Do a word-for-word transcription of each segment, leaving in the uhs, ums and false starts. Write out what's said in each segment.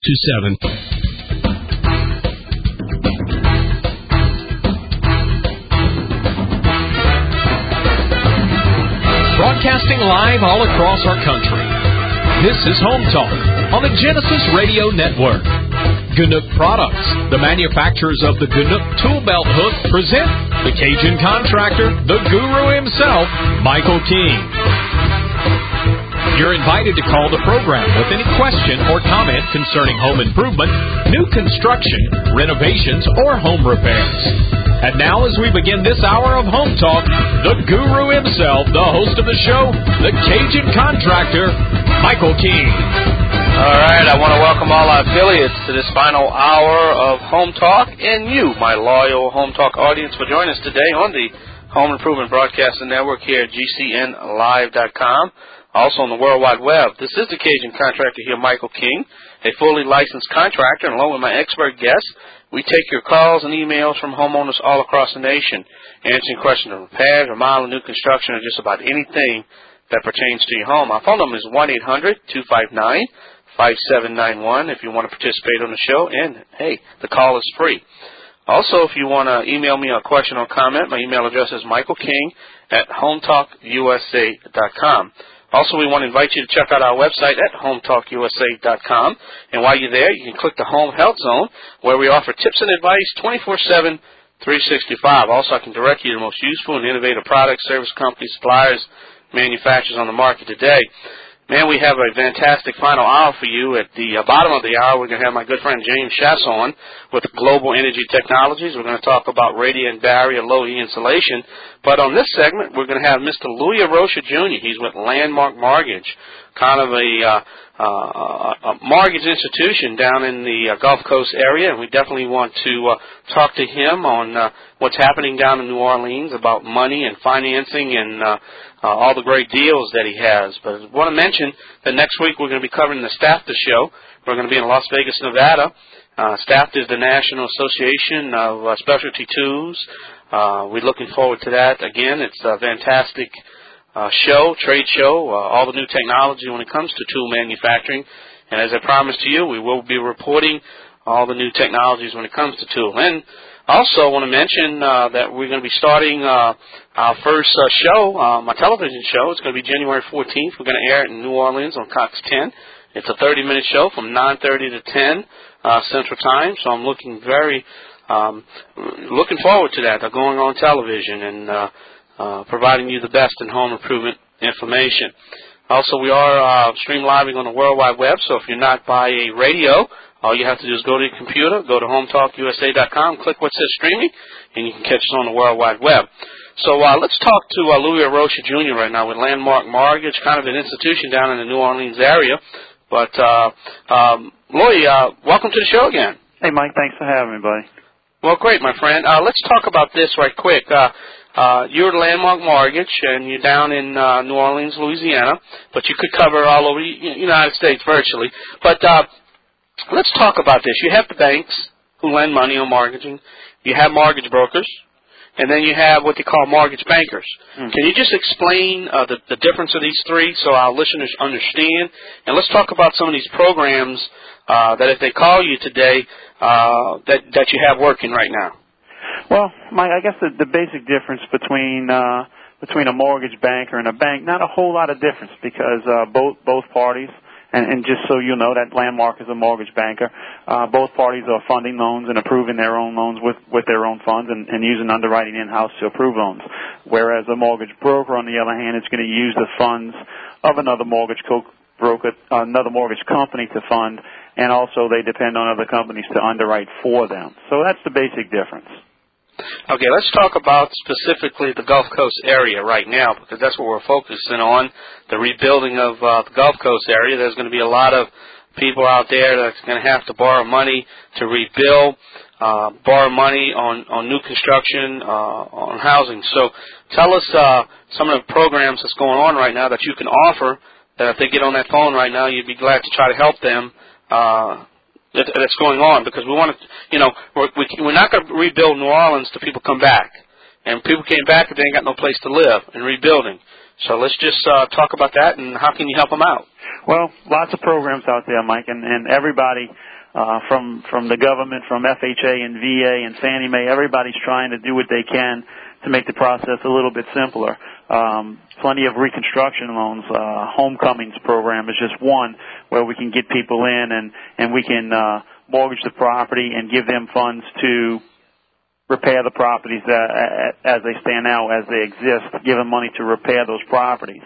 two seven. Broadcasting live all across our country. This is Home Talk on the Genesis Radio Network. Ganook Products, the manufacturers of the Ganook Tool Belt Hook, present the Cajun contractor, the guru himself, Michael King. You're invited to call the program with any question or comment concerning home improvement, new construction, renovations, or home repairs. And now, as we begin this hour of Home Talk, the guru himself, the host of the show, the Cajun contractor, Michael King. All right, I want to welcome all our affiliates to this final hour of Home Talk, and you, my loyal Home Talk audience, for joining us today on the Home Improvement Broadcasting Network here at G C N live dot com, also on the World Wide Web. This is the Cajun contractor here, Michael King, a fully licensed contractor, and along with my expert guests, we take your calls and emails from homeowners all across the nation, answering questions on repairs, remodeling, new construction, or just about anything that pertains to your home. Our phone number is one eight hundred two five nine five seven nine one if you want to participate on the show, and, hey, the call is free. Also, if you want to email me a question or comment, my email address is michael king at home talk u s a dot com. Also, we want to invite you to check out our website at home talk u s a dot com, and while you're there, you can click the Home Health Zone, where we offer tips and advice twenty-four seven, three sixty-five. Also, I can direct you to the most useful and innovative products, service companies, suppliers, manufacturers on the market today. Man, we have a fantastic final hour for you. At the uh, bottom of the hour, we're going to have my good friend James Schass on with Global Energy Technologies. We're going to talk about radiant barrier low-E insulation. But on this segment, we're going to have Mister Louis Arocha Junior He's with Landmark Mortgage, kind of a, uh, uh, a mortgage institution down in the uh, Gulf Coast area. And we definitely want to uh, talk to him on uh, what's happening down in New Orleans about money and financing and uh, Uh, all the great deals that he has. But I want to mention that next week we're going to be covering the STAFTA show. We're going to be in Las Vegas, Nevada. Uh, STAFTA is the National Association of uh, Specialty Tools. Uh, we're looking forward to that. Again, it's a fantastic uh, show, trade show, uh, all the new technology when it comes to tool manufacturing. And as I promised to you, we will be reporting all the new technologies when it comes to tool. And also, I want to mention uh, that we're going to be starting uh, our first uh, show, uh, my television show. It's going to be January fourteenth. We're going to air it in New Orleans on Cox ten. It's a thirty-minute show from nine thirty to ten uh, Central Time. So I'm looking very, um, looking forward to that. They're going on television and uh, uh, providing you the best in home improvement information. Also, we are uh, stream living on the World Wide Web. So if you're not by a radio, all you have to do is go to your computer, go to home talk u s a dot com, click what says streaming, and you can catch us on the World Wide Web. So uh, let's talk to uh, Louis Arocha Junior right now with Landmark Mortgage, kind of an institution down in the New Orleans area. But, uh, um, Louis, uh, welcome to the show again. Hey, Mike, thanks for having me, buddy. Well, great, my friend. Uh, let's talk about this right quick. Uh, uh, you're at Landmark Mortgage, and you're down in uh, New Orleans, Louisiana, but you could cover all over the United States virtually. But uh, let's talk about this. You have the banks who lend money on mortgaging. You have mortgage brokers. And then you have what they call mortgage bankers. Mm-hmm. Can you just explain uh, the, the difference of these three so our listeners understand? And let's talk about some of these programs uh, that if they call you today uh, that, that you have working right now. Well, Mike, I guess the, the basic difference between uh, between a mortgage banker and a bank, not a whole lot of difference because uh, both both parties. And, and just so you know, that Landmark is a mortgage banker. Uh, both parties are funding loans and approving their own loans with, with their own funds and, and using underwriting in-house to approve loans. Whereas a mortgage broker, on the other hand, is going to use the funds of another mortgage co- broker, uh, another mortgage company to fund, and also they depend on other companies to underwrite for them. So that's the basic difference. Okay, let's talk about specifically the Gulf Coast area right now because that's what we're focusing on, the rebuilding of uh, the Gulf Coast area. There's going to be a lot of people out there that's going to have to borrow money to rebuild, uh, borrow money on, on new construction, uh, on housing. So tell us uh, some of the programs that's going on right now that you can offer that if they get on that phone right now, you'd be glad to try to help them uh that's going on, because we want to, you know, we're, we're not going to rebuild New Orleans till people come back. And people came back and they ain't got no place to live and rebuilding. So let's just uh, talk about that and how can you help them out? Well, lots of programs out there, Mike, and, and everybody uh, from from the government, from F H A and V A and Fannie Mae. Everybody's trying to do what they can to make the process a little bit simpler. Um, plenty of reconstruction loans. Uh, Homecomings program is just one where we can get people in and, and we can uh, mortgage the property and give them funds to repair the properties that, as they stand now, as they exist, give them money to repair those properties.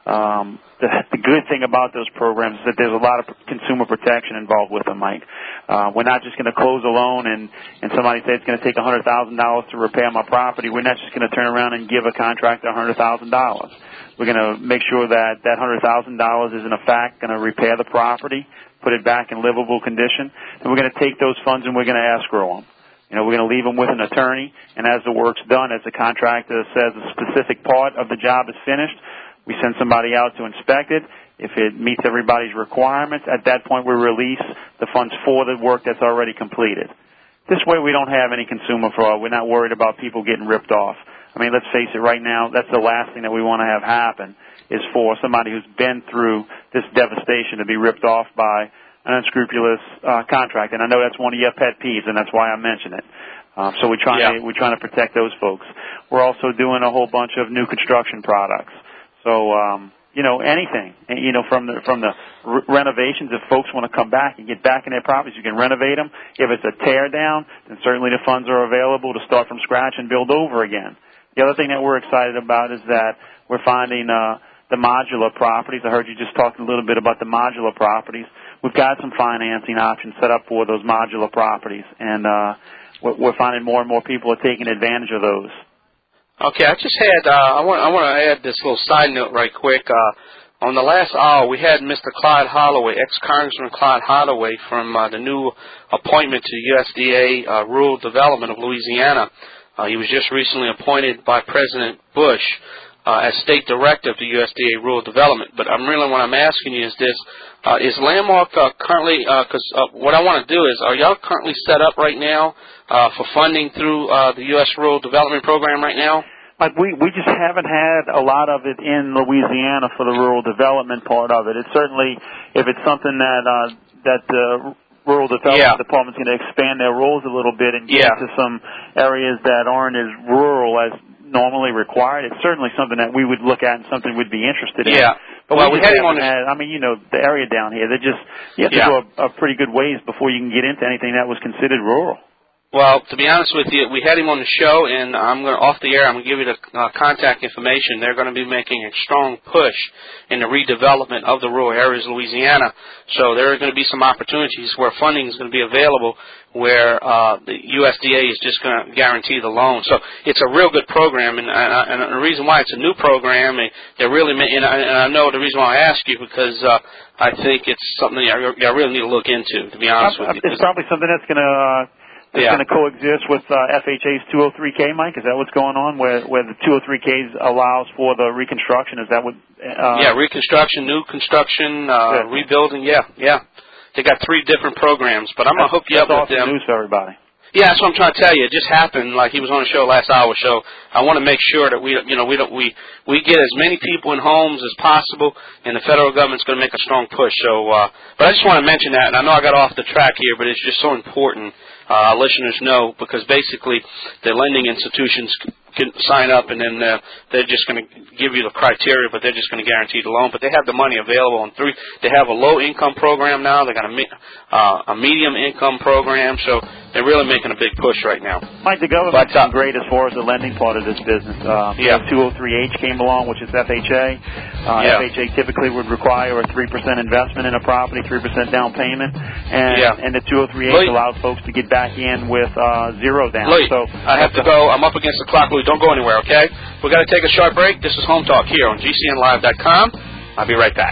Um, the, the good thing about those programs is that there's a lot of consumer protection involved with them, Mike. Uh, we're not just going to close a loan and, and somebody say it's going to take one hundred thousand dollars to repair my property. We're not just going to turn around and give a contractor one hundred thousand dollars. We're going to make sure that that one hundred thousand dollars is in effect going to repair the property, put it back in livable condition, and we're going to take those funds and we're going to escrow them. You know, we're going to leave them with an attorney, and as the work's done, as the contractor says a specific part of the job is finished, we send somebody out to inspect it. If it meets everybody's requirements, at that point we release the funds for the work that's already completed. This way we don't have any consumer fraud. We're not worried about people getting ripped off. I mean, let's face it, right now, that's the last thing that we want to have happen is for somebody who's been through this devastation to be ripped off by an unscrupulous uh, contract. And I know that's one of your pet peeves, and that's why I mention it. Uh, so we're trying, yeah. to, we're trying to protect those folks. We're also doing a whole bunch of new construction products. So, um, you know, anything, you know, from the from the re- renovations, if folks want to come back and get back in their properties, you can renovate them. If it's a tear down, then certainly the funds are available to start from scratch and build over again. The other thing that we're excited about is that we're finding uh, the modular properties. I heard you just talking a little bit about the modular properties. We've got some financing options set up for those modular properties, and uh, we're finding more and more people are taking advantage of those. Okay, I just had, uh, I want I want to add this little side note right quick. Uh, on the last hour, we had Mister Clyde Holloway, ex-Congressman Clyde Holloway, from uh, the new appointment to U S D A uh, Rural Development of Louisiana. Uh, he was just recently appointed by President Bush uh, as State Director of the U S D A Rural Development. But I'm really, what I'm asking you is this, uh, is Landmark uh, currently, because uh, uh, what I want to do is, are y'all currently set up right now Uh, for funding through uh, the U S Rural Development Program right now? Like we, we just haven't had a lot of it in Louisiana for the rural development part of it. It's certainly, if it's something that uh, that the Rural Development yeah. Department's going to expand their roles a little bit and get yeah. into some areas that aren't as rural as normally required, it's certainly something that we would look at and something we'd be interested in. Yeah. But well, we, we had him on the... had, I mean, you know, the area down here, they just, you have to yeah. go a, a pretty good ways before you can get into anything that was considered rural. Well, to be honest with you, we had him on the show, and I'm going to, off the air, I'm going to give you the uh, contact information. They're going to be making a strong push in the redevelopment of the rural areas of Louisiana. So there are going to be some opportunities where funding is going to be available, where uh, the U S D A is just going to guarantee the loan. So it's a real good program, and, and, and the reason why it's a new program, and they're really, and I, and I know the reason why I ask you, because uh, I think it's something that I really need to look into, to be honest I, with you. It's probably something that's going to... Uh It's yeah. going to coexist with uh, F H A's two oh three K, Mike? Is that what's going on, where where the two oh three K allows for the reconstruction? Is that what... Uh, yeah, reconstruction, new construction, uh, rebuilding, yeah, yeah. They got three different programs, but I'm going to hook you up with them. That's awesome news for everybody. Yeah, that's what I'm trying to tell you. It just happened, like he was on the show last hour, so I want to make sure that we, you know, we don't, we, we get as many people in homes as possible, and the federal government's going to make a strong push. So, uh, but I just want to mention that, and I know I got off the track here, but it's just so important. Uh, listeners know, because basically the lending institutions can sign up, and then uh, they're just going to give you the criteria, but they're just going to guarantee the loan. But they have the money available on three. They have a low-income program now. They got a, uh, a medium-income program, so they're really making a big push right now. Mike, the government's been great as far as the lending part of this business. Uh, yeah. two oh three H came along, which is F H A. Uh, yeah. F H A typically would require a three percent investment in a property, three percent down payment, and yeah. and the two oh three H Louis, allows folks to get back in with uh, zero down. Louis, so I have to go. I'm up against the clock, Louis. Don't go anywhere, okay? We've got to take a short break. This is Home Talk here on G C N live dot com. I'll be right back.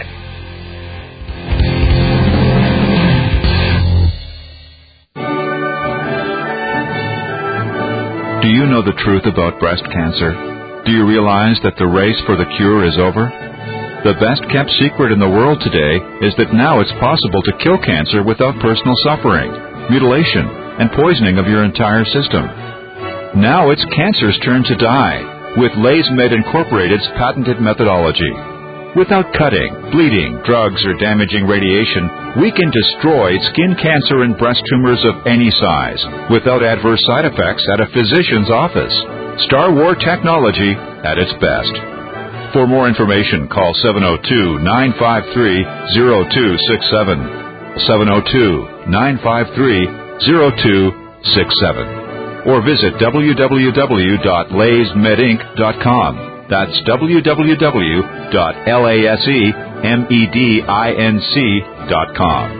Do you know the truth about breast cancer? Do you realize that the race for the cure is over? The best-kept secret in the world today is that now it's possible to kill cancer without personal suffering, mutilation, and poisoning of your entire system. Now it's cancer's turn to die with LaysMed Incorporated's patented methodology. Without cutting, bleeding, drugs, or damaging radiation, we can destroy skin cancer and breast tumors of any size without adverse side effects at a physician's office. Star War technology at its best. For more information, call seven oh two, nine five three, oh two six seven, seven oh two, nine five three, oh two six seven, or visit w w w dot lays med inc dot com. That's w w w dot lasemedinc dot com.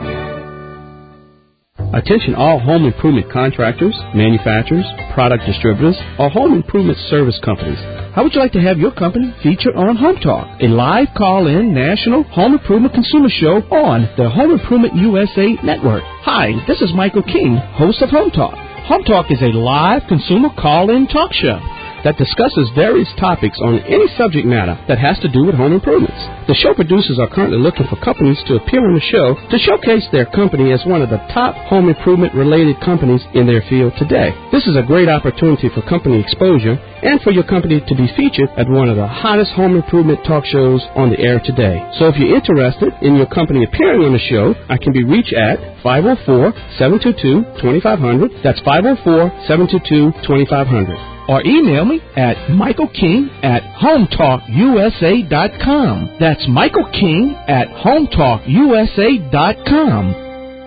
Attention all home improvement contractors, manufacturers, product distributors, or home improvement service companies. How would you like to have your company featured on Home Talk, a live call-in national home improvement consumer show on the Home Improvement U S A Network? Hi, this is Michael King, host of Home Talk. Home Talk is a live consumer call-in talk show that discusses various topics on any subject matter that has to do with home improvements. The show producers are currently looking for companies to appear on the show to showcase their company as one of the top home improvement-related companies in their field today. This is a great opportunity for company exposure and for your company to be featured at one of the hottest home improvement talk shows on the air today. So if you're interested in your company appearing on the show, I can be reached at five oh four, seven two two, two five zero zero. That's five oh four, seven two two, two five zero zero. Or email me at Michael King at home talk u s a dot com. That's Michael King at home talk u s a dot com.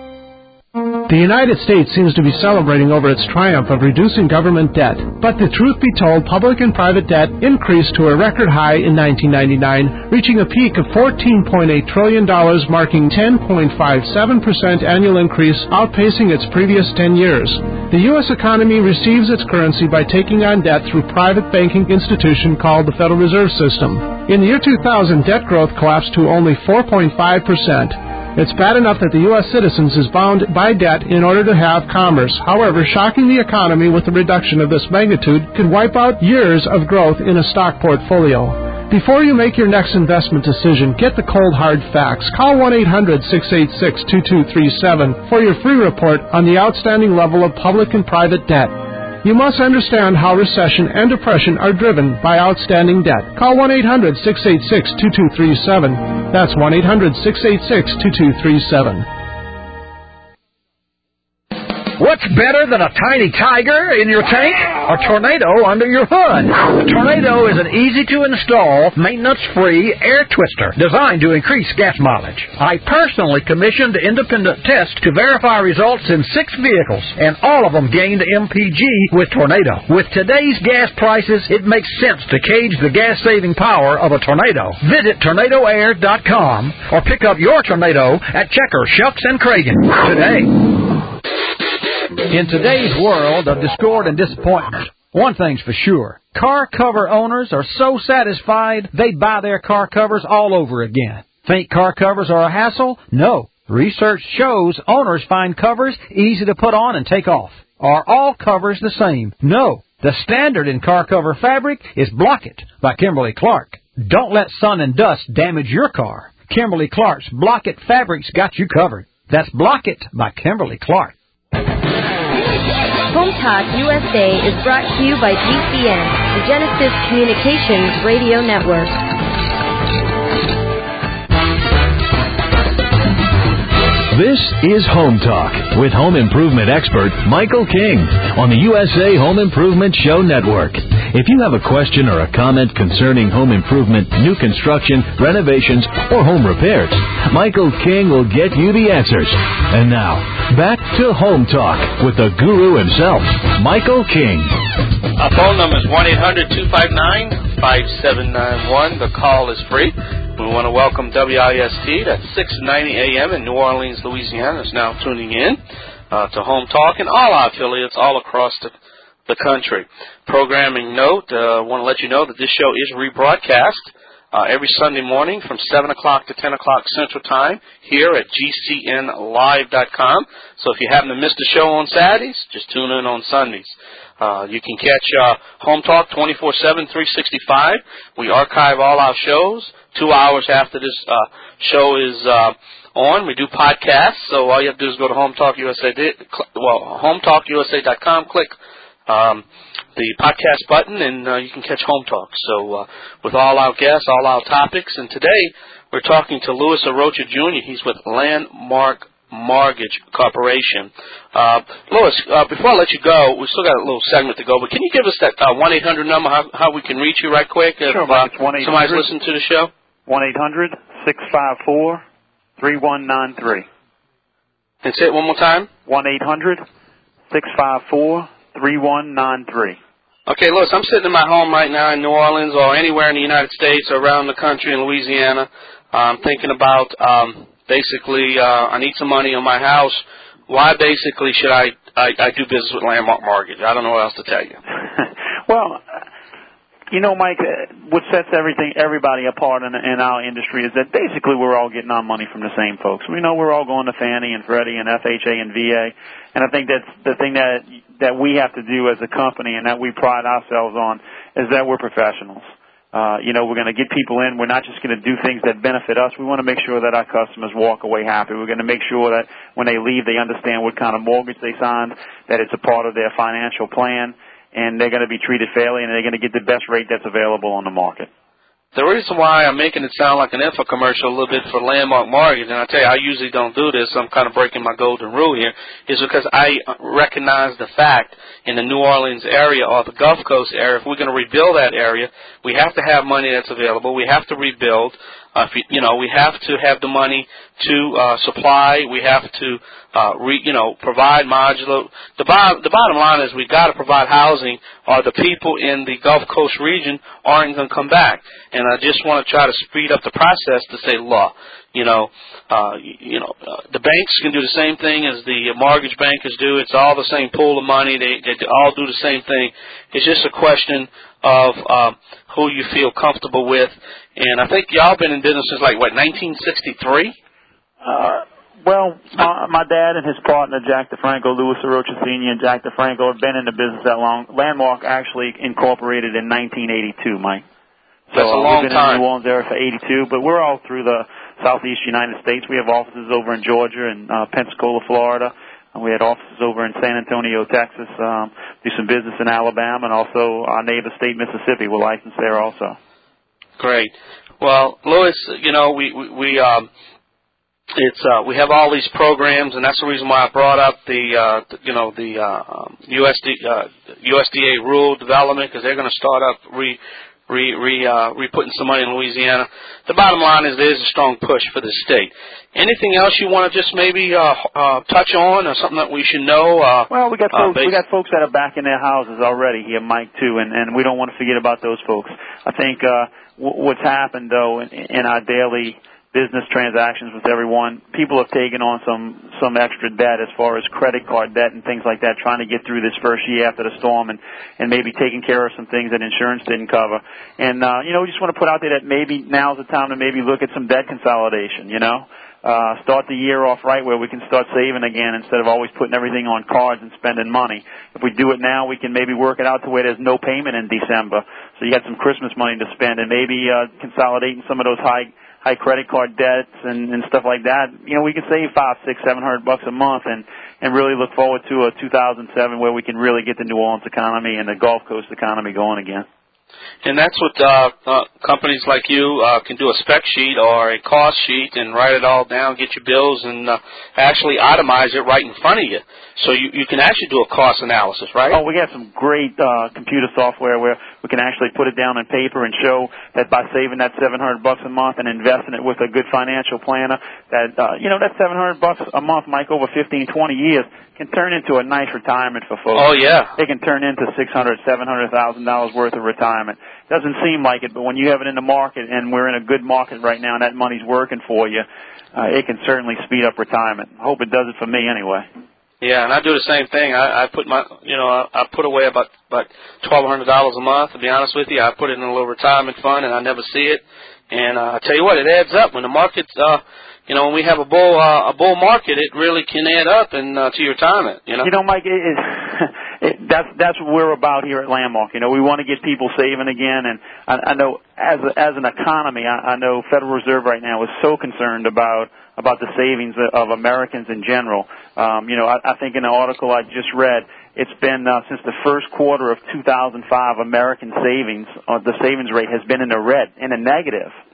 The United States seems to be celebrating over its triumph of reducing government debt. But the truth be told, public and private debt increased to a record high in nineteen ninety-nine, reaching a peak of fourteen point eight trillion dollars, marking ten point five seven percent annual increase, outpacing its previous ten years. The U S economy receives its currency by taking on debt through private banking institution called the Federal Reserve System. In the year two thousand, debt growth collapsed to only four point five percent. It's bad enough that the U S citizens is bound by debt in order to have commerce. However, shocking the economy with a reduction of this magnitude could wipe out years of growth in a stock portfolio. Before you make your next investment decision, get the cold hard facts. Call one eight hundred, six eight six, two two three seven for your free report on the outstanding level of public and private debt. You must understand how recession and depression are driven by outstanding debt. Call one eight hundred, six eight six, two two three seven. That's one eight hundred, six eight six, two two three seven. What's better than a tiny tiger in your tank? A tornado under your hood. The Tornado is an easy-to-install, maintenance-free air twister designed to increase gas mileage. I personally commissioned independent tests to verify results in six vehicles, and all of them gained M P G with Tornado. With today's gas prices, it makes sense to gauge the gas-saving power of a Tornado. Visit tornado air dot com or pick up your Tornado at Checker, Shucks, and Cragen today. In today's world of discord and disappointment, one thing's for sure. Car cover owners are so satisfied they'd buy their car covers all over again. Think car covers are a hassle? No. Research shows owners find covers easy to put on and take off. Are all covers the same? No. The standard in car cover fabric is Block-It by Kimberly-Clark. Don't let sun and dust damage your car. Kimberly-Clark's Block-It fabric's got you covered. That's Block-It by Kimberly-Clark. Home Talk U S A is brought to you by G C N, the Genesis Communications Radio Network. This is Home Talk with home improvement expert Michael King on the U S A Home Improvement Show Network. If you have a question or a comment concerning home improvement, new construction, renovations, or home repairs, Michael King will get you the answers. And now, back to Home Talk with the guru himself, Michael King. Our phone number is one eight hundred, two five nine, five seven nine one. The call is free. We want to welcome W I S T, that's six ninety A M in New Orleans, Louisiana, is now tuning in uh, to Home Talk, and all our affiliates all across the, the country. Programming note, I uh, want to let you know that this show is rebroadcast uh, every Sunday morning from seven o'clock to ten o'clock Central Time here at G C N live dot com. So if you happen to miss the show on Saturdays, just tune in on Sundays. Uh, you can catch uh, Home Talk twenty-four seven, three sixty-five. We archive all our shows two hours after this uh, show is uh, on. We do podcasts, so all you have to do is go to Home Talk U S A, well, home talk u s a dot com, click um, the podcast button, and uh, you can catch Home Talk. So uh, with all our guests, all our topics, and today We're talking to Louis Arocha Junior He's with Landmark Mortgage Corporation. Uh, Louis, uh, before I let you go, we still got a little segment to go, but can you give us that uh, one eight hundred number, how, how we can reach you right quick if sure, uh, it's one eight hundred somebody's listening to the show? one eight hundred six five four three one nine three. And say it one more time. one eight hundred six five four three one nine three. Okay, Louis, I'm sitting in my home right now in New Orleans or anywhere in the United States or around the country in Louisiana. I'm thinking about um, basically uh, I need some money on my house. Why basically should I, I, I do business with Landmark Mortgage? I don't know what else to tell you. Well, you know, Mike, what sets everything, everybody apart in, in our industry is that basically we're all getting our money from the same folks. We know we're all going to Fannie and Freddie and F H A and V A, and I think that's the thing that that we have to do as a company and that we pride ourselves on is that we're professionals. Uh, you know, we're going to get people in. We're not just going to do things that benefit us. We want to make sure that our customers walk away happy. We're going to make sure that when they leave, they understand what kind of mortgage they signed, that it's a part of their financial plan, and they're going to be treated fairly, and they're going to get the best rate that's available on the market. The reason why I'm making it sound like an infomercial a little bit for Landmark Mortgage, and I tell you, I usually don't do this, I'm kind of breaking my golden rule here, is because I recognize the fact in the New Orleans area or the Gulf Coast area, if we're going to rebuild that area, we have to have money that's available. We have to rebuild. Uh, if you, you know, we have to have the money to uh, supply. We have to, uh, re, you know, provide modular. The, bo- the bottom line is we've got to provide housing, or the people in the Gulf Coast region aren't going to come back. And I just want to try to speed up the process to say, law, you know, uh, you know, uh, the banks can do the same thing as the mortgage bankers do. It's all the same pool of money. They, they all do the same thing. It's just a question of uh, who you feel comfortable with. And I think y'all been in business since, like, what, nineteen sixty-three? Uh, well, my, my dad and his partner, Jack DeFranco, Louis Arocha Senior and Jack DeFranco, have been in the business that long. Landmark actually incorporated in nineteen eighty-two, Mike. So That's a long we've been time. in the New Orleans area for eighty-two, but we're all through the southeast United States. We have offices over in Georgia and uh, Pensacola, Florida. We had offices over in San Antonio, Texas, um, do some business in Alabama, and also our neighbor state, Mississippi. We're licensed there also. Great. Well, Louis, you know, we we, we um, it's uh, we have all these programs, and that's the reason why I brought up the uh, you know the uh, um, U S D uh, U S D A rule development, because they're going to start up re. Re, re, uh, re putting some money in Louisiana. The bottom line is there's a strong push for the state. Anything else you want to just maybe uh, uh, touch on, or something that we should know? Uh, well, we got uh, folks, we got folks that are back in their houses already here, Mike, too, and, and we don't want to forget about those folks. I think uh, w- what's happened though in, in our daily business transactions with everyone, people have taken on some some extra debt as far as credit card debt and things like that, trying to get through this first year after the storm, and and maybe taking care of some things that insurance didn't cover. And uh, you know, we just want to put out there that maybe now's the time to maybe look at some debt consolidation. You know, uh, start the year off right where we can start saving again instead of always putting everything on cards and spending money. If we do it now, we can maybe work it out to where there's no payment in December, so you got some Christmas money to spend, and maybe uh, consolidating some of those high high credit card debts and, and stuff like that. You know, we can save five, six, seven hundred bucks a month, and and really look forward to a two thousand seven where we can really get the New Orleans economy and the Gulf Coast economy going again. And that's what uh, uh, companies like you uh, can do, a spec sheet or a cost sheet, and write it all down, get your bills, and uh, actually itemize it right in front of you. So you, you can actually do a cost analysis, right? Oh, we got some great uh, computer software where we can actually put it down on paper and show that by saving that seven hundred bucks a month and investing it with a good financial planner, that uh, you know that seven hundred bucks a month, Mike, over fifteen, twenty years can turn into a nice retirement for folks. Oh yeah, they can turn into six hundred, seven hundred thousand dollars worth of retirement. Doesn't seem like it, but when you have it in the market, and we're in a good market right now, and that money's working for you, uh, it can certainly speed up retirement. I hope it does it for me anyway. Yeah, and I do the same thing. I, I put my, you know, I, I put away about about twelve hundred dollars a month. To be honest with you, I put it in a little retirement fund, and I never see it. And uh, I tell you what, it adds up when the market's, uh, you know, when we have a bull uh, a bull market, it really can add up and uh, to your retirement. You know, you know, Mike, it, it, it, that's that's what we're about here at Landmark. You know, we want to get people saving again, and I, I know as a, as an economy, I, I know Federal Reserve right now is so concerned about. about the savings of Americans in general. Um, you know, I, I think in an article I just read, it's been uh, since the first quarter of two thousand five, American savings, uh, the savings rate has been in the red, in a negative.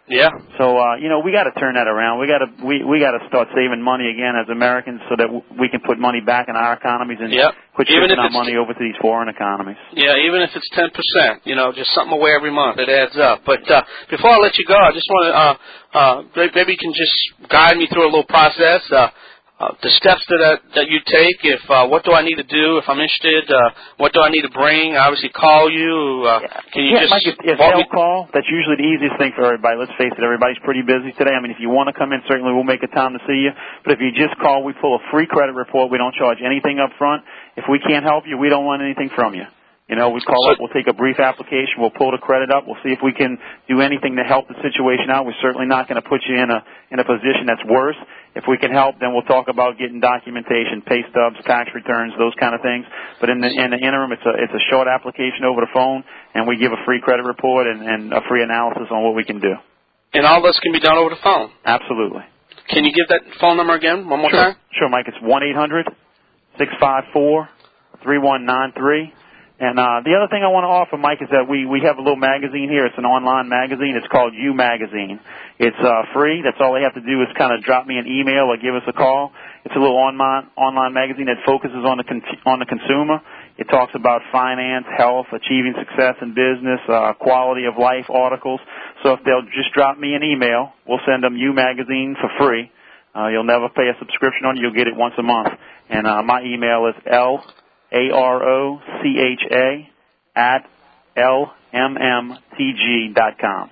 Yeah. So uh, you know, we got to turn that around. We got to we we got to start saving money again as Americans, so that w- we can put money back in our economies and yep. quit shipping our money over to these foreign economies. Yeah, even if it's ten percent, you know, just something away every month, it adds up. But uh, before I let you go, I just want to uh, uh, maybe you can just guide me through a little process. Uh, Uh, the steps that uh, that you take, if uh, what do I need to do if I'm interested? Uh, what do I need to bring? I obviously call you. Uh, can you yeah, just Mike, if, if they'll call, that's usually the easiest thing for everybody. Let's face it, everybody's pretty busy today. I mean, if you want to come in, certainly we'll make a time to see you. But if you just call, we pull a free credit report. We don't charge anything up front. If we can't help you, we don't want anything from you. You know, we call up, we'll take a brief application, we'll pull the credit up, we'll see if we can do anything to help the situation out. We're certainly not going to put you in a in a position that's worse. If we can help, then we'll talk about getting documentation, pay stubs, tax returns, those kind of things. But in the in the interim, it's a it's a short application over the phone, and we give a free credit report and, and a free analysis on what we can do. And all this can be done over the phone? Absolutely. Can you give that phone number again one more sure. time? Sure, Mike. It's one eight hundred six five four three one nine three. And uh, the other thing I want to offer, Mike, is that we, we have a little magazine here. It's an online magazine. It's called You Magazine. It's uh, free. That's all they have to do is kind of drop me an email or give us a call. It's a little online online magazine that focuses on the con- on the consumer. It talks about finance, health, achieving success in business, uh, quality of life articles. So if they'll just drop me an email, we'll send them You Magazine for free. Uh, you'll never pay a subscription on it. You'll get it once a month. And uh, my email is L. A R O C H A at L M M T G dot com.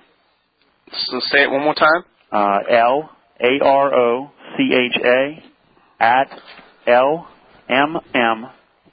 So say it one more time. Uh, L A R O C H A at L M M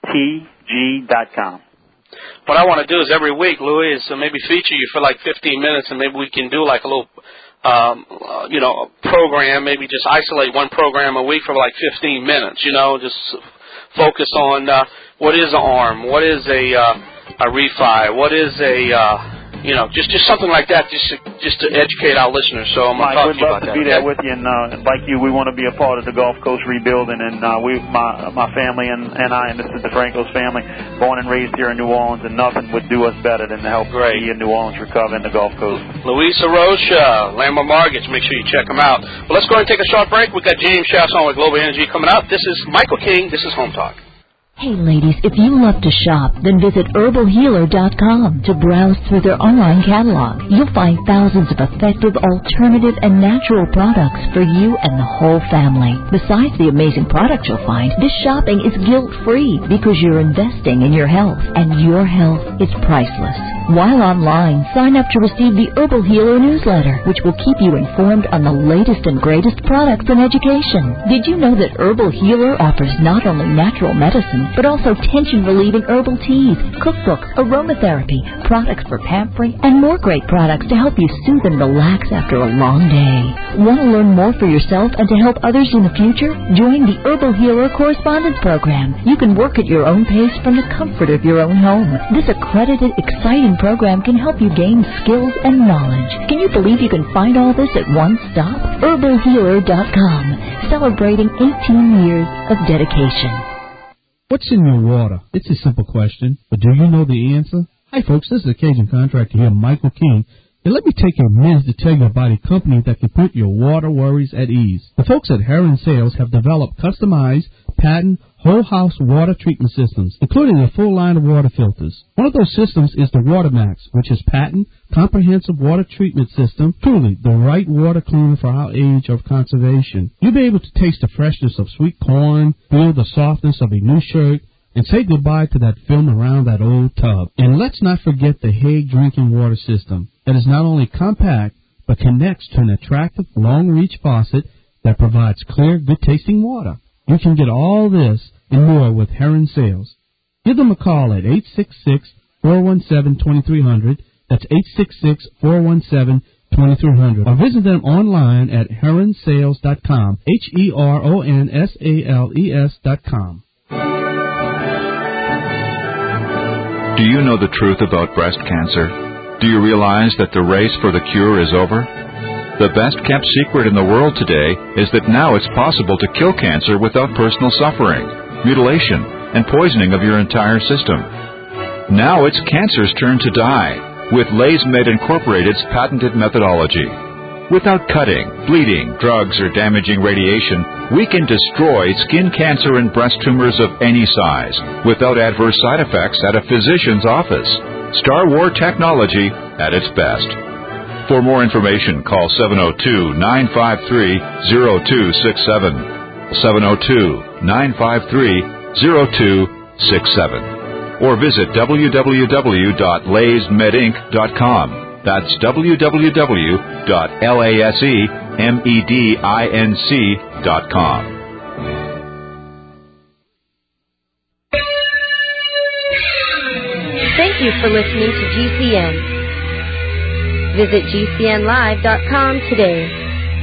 T G dot com. What I want to do is every week, Louis, is uh, maybe feature you for like fifteen minutes, and maybe we can do like a little, um, uh, you know, program. Maybe just isolate one program a week for like fifteen minutes. You know, just focus on. Uh, What is an ARM? What is a uh, a refi? What is a uh, you know just just something like that, just to, just to educate our listeners. So I'm going to talk to you about that. Mike, we'd love to be there with you, and uh, like you, we want to be a part of the Gulf Coast rebuilding. And uh, we, my my family and, and I, and Mister DeFranco's family, born and raised here in New Orleans, and nothing would do us better than to help Great. me in New Orleans recover in the Gulf Coast. Luis Arocha, Landmark Mortgage. Make sure you check them out. Well, let's go ahead and take a short break. We've got James Chasson with Global Energy coming up. This is Michael King. This is Home Talk. Hey ladies, if you love to shop, then visit herbal healer dot com to browse through their online catalog. You'll find thousands of effective, alternative, and natural products for you and the whole family. Besides the amazing products you'll find, this shopping is guilt-free because you're investing in your health, and your health is priceless. While online, sign up to receive the Herbal Healer newsletter, which will keep you informed on the latest and greatest products and education. Did you know that Herbal Healer offers not only natural medicine, but also tension-relieving herbal teas, cookbooks, aromatherapy, products for pampering, and more great products to help you soothe and relax after a long day. Want to learn more for yourself and to help others in the future? Join the Herbal Healer Correspondence Program. You can work at your own pace from the comfort of your own home. This accredited, exciting program can help you gain skills and knowledge. Can you believe you can find all this at one stop? herbal healer dot com, celebrating eighteen years of dedication. What's in your water? It's a simple question, but do you know the answer? Hi, folks. This is Cajun Contractor here, Michael King. And let me take a minute to tell you about a company that can put your water worries at ease. The folks at Heron Sales have developed customized, patent, whole house water treatment systems, including a full line of water filters. One of those systems is the WaterMax, which is patent, comprehensive water treatment system, truly the right water cleaner for our age of conservation. You'll be able to taste the freshness of sweet corn, feel the softness of a new shirt, and say goodbye to that film around that old tub. And let's not forget the Hague drinking water system that is not only compact, but connects to an attractive long-reach faucet that provides clear, good-tasting water. You can get all this and more with Heron Sales. Give them a call at eight six six, four one seven, two three zero zero. That's eight six six, four one seven, two three zero zero. Or visit them online at heron sales dot com. H E R O N S A L E S dot com. Do you know the truth about breast cancer? Do you realize that the race for the cure is over? The best-kept secret in the world today is that now it's possible to kill cancer without personal suffering, mutilation, and poisoning of your entire system. Now it's cancer's turn to die with LaysMed Incorporated's patented methodology. Without cutting, bleeding, drugs, or damaging radiation, we can destroy skin cancer and breast tumors of any size without adverse side effects at a physician's office. Star War technology at its best. For more information, call seven oh two, nine five three, oh two six seven, seven oh two, nine five three, oh two six seven, or visit w w w dot lays med inc dot com. That's w w w dot lasemedinc dot com. Thank you for listening to G C N. Visit G C N live dot com today.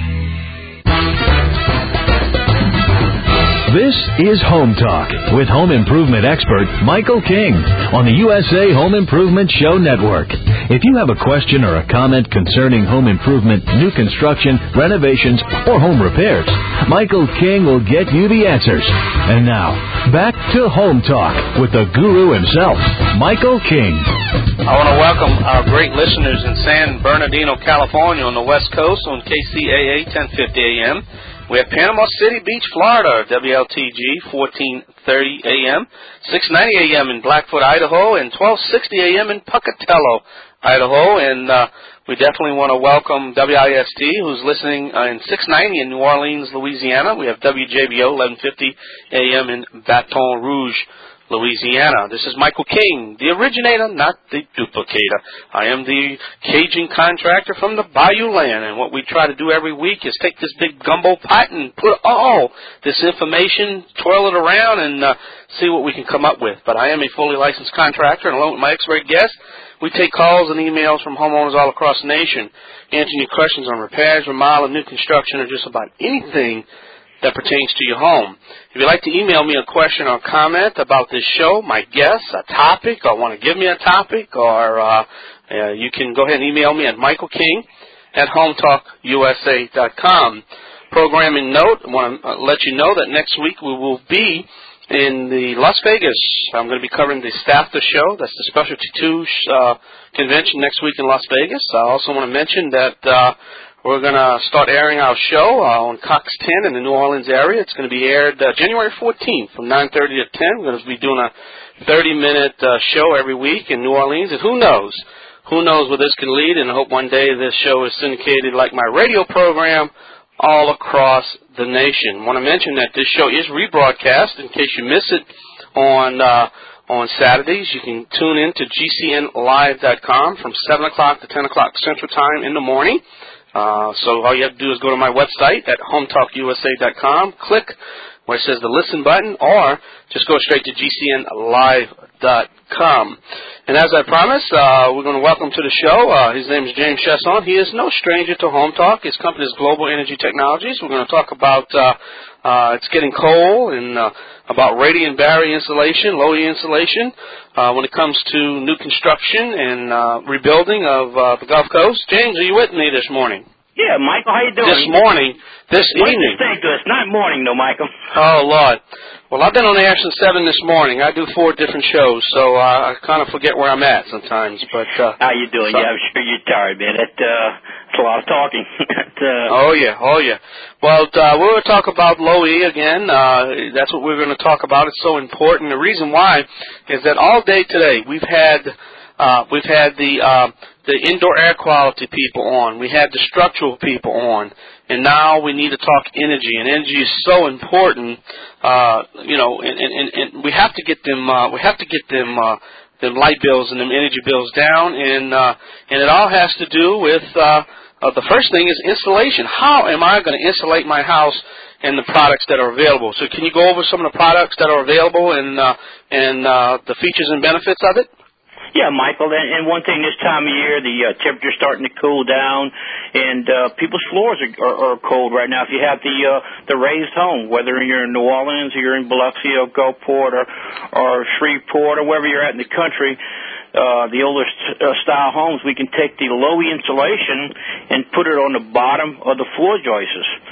This is Home Talk with home improvement expert Michael King on the U S A Home Improvement Show Network. If you have a question or a comment concerning home improvement, new construction, renovations, or home repairs, Michael King will get you the answers. And now, back to Home Talk with the guru himself, Michael King. I want to welcome our great listeners in San Bernardino, California on the West Coast on K C A A ten fifty A M. We have Panama City Beach, Florida, W L T G fourteen thirty A M, six ninety A M in Blackfoot, Idaho, and twelve sixty A M in Pocatello, Idaho. And uh, we definitely want to welcome W I S T, who's listening uh, in six ninety in New Orleans, Louisiana. We have W J B O eleven fifty A M in Baton Rouge, Louisiana. This is Michael King, the originator, not the duplicator. I am the Cajun contractor from the Bayou Land, and what we try to do every week is take this big gumbo pot and put all this information, twirl it around, and uh, see what we can come up with. But I am a fully licensed contractor, and along with my expert guests, we take calls and emails from homeowners all across the nation, answering your questions on repairs, remodel, new construction, or just about anything that pertains to your home. If you'd like to email me a question or comment about this show, my guests, a topic, or want to give me a topic, or uh, uh, you can go ahead and email me at Michael King at home talk u s a dot com. Programming note, I want to let you know that next week we will be in the Las Vegas. I'm going to be covering the STAFTA show. That's the Specialty two uh, convention next week in Las Vegas. I also want to mention that uh, we're going to start airing our show uh, on Cox ten in the New Orleans area. It's going to be aired uh, January fourteenth from nine thirty to ten. We're going to be doing a thirty-minute uh, show every week in New Orleans. And who knows? Who knows where this can lead? And I hope one day this show is syndicated like my radio program all across the nation. I want to mention that this show is rebroadcast. In case you miss it on uh, on Saturdays, you can tune in to G C N live dot com from seven o'clock to ten o'clock Central Time in the morning. Uh, so all you have to do is go to my website at home talk u s a dot com, click where it says the listen button, or just go straight to G C N live dot com. And as I promised, uh, we're going to welcome to the show. Uh, his name is James Chesson. He is no stranger to Home Talk. His company is Global Energy Technologies. We're going to talk about uh, uh, it's getting cold and uh, about radiant barrier insulation, low E insulation, uh, when it comes to new construction and uh, rebuilding of uh, the Gulf Coast. James, are you with me this morning? Yeah, Michael, how you doing? This morning, this Wait evening. Wait to us, not morning, though, Michael. Oh, Lord. Well, I've been on the air since seven this morning. I do four different shows, so uh, I kind of forget where I'm at sometimes. But uh, how you doing? So, yeah, I'm sure you're tired, man. That, uh, that's a lot of talking. uh, oh, yeah, oh, yeah. Well, uh, we're going to talk about low E again. Uh, that's what we're going to talk about. It's so important. The reason why is that all day today we've had uh, we've had the uh, the indoor air quality people on. We had the structural people on. And now we need to talk energy, and energy is so important. Uh, you know, and, and, and we have to get them. Uh, we have to get them. Uh, them light bills and them energy bills down, and uh, and it all has to do with uh, uh, the first thing is installation. How am I going to insulate my house and the products that are available? So, can you go over some of the products that are available and uh, and uh, the features and benefits of it? Yeah, Michael, and, and one thing this time of year, the uh, temperature's starting to cool down, and uh, people's floors are, are, are cold right now. If you have the uh, the raised home, whether you're in New Orleans or you're in Biloxi or Gulfport or, or Shreveport or wherever you're at in the country, uh, the older st- uh, style homes, we can take the low insulation and put it on the bottom of the floor joists.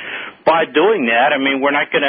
by doing that, I mean, we're not going to,